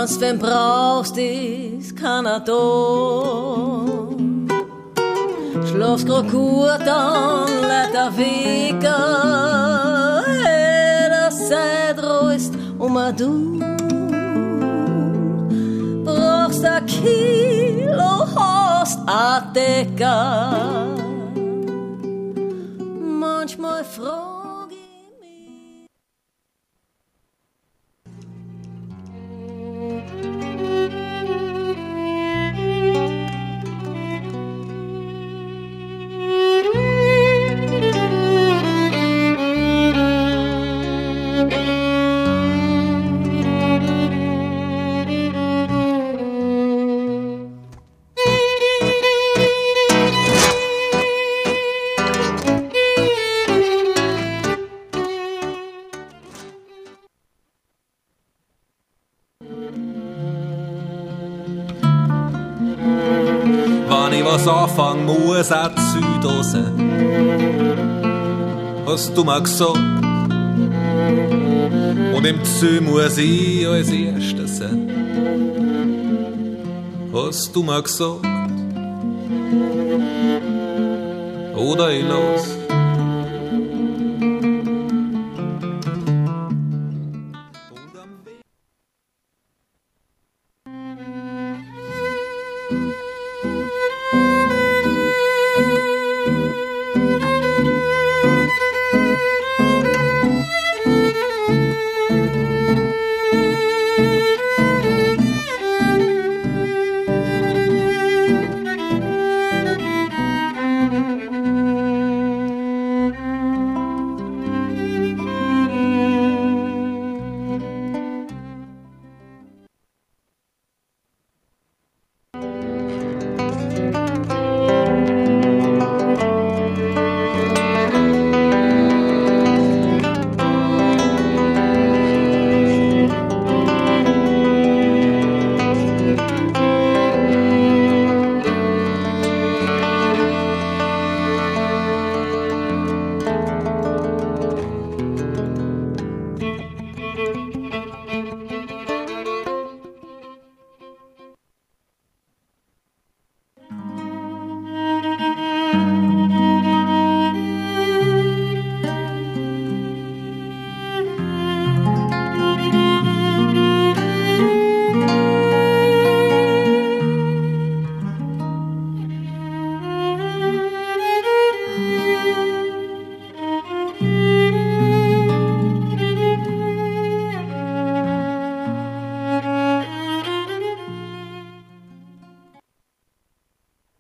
Als wenn brauchst, ist keiner da. Schlafst grad gut, dann lädt der Wecker. Hey, das Cedro ist du. Brauchst ein Kilo, hast ein Decker. Manchmal frag ich mich. Was anfangen muss, auch die Südose. Hast du mal gesagt? Und im Ziel muss ich als Erstes sein. Hast du mal gesagt? Oder ich los?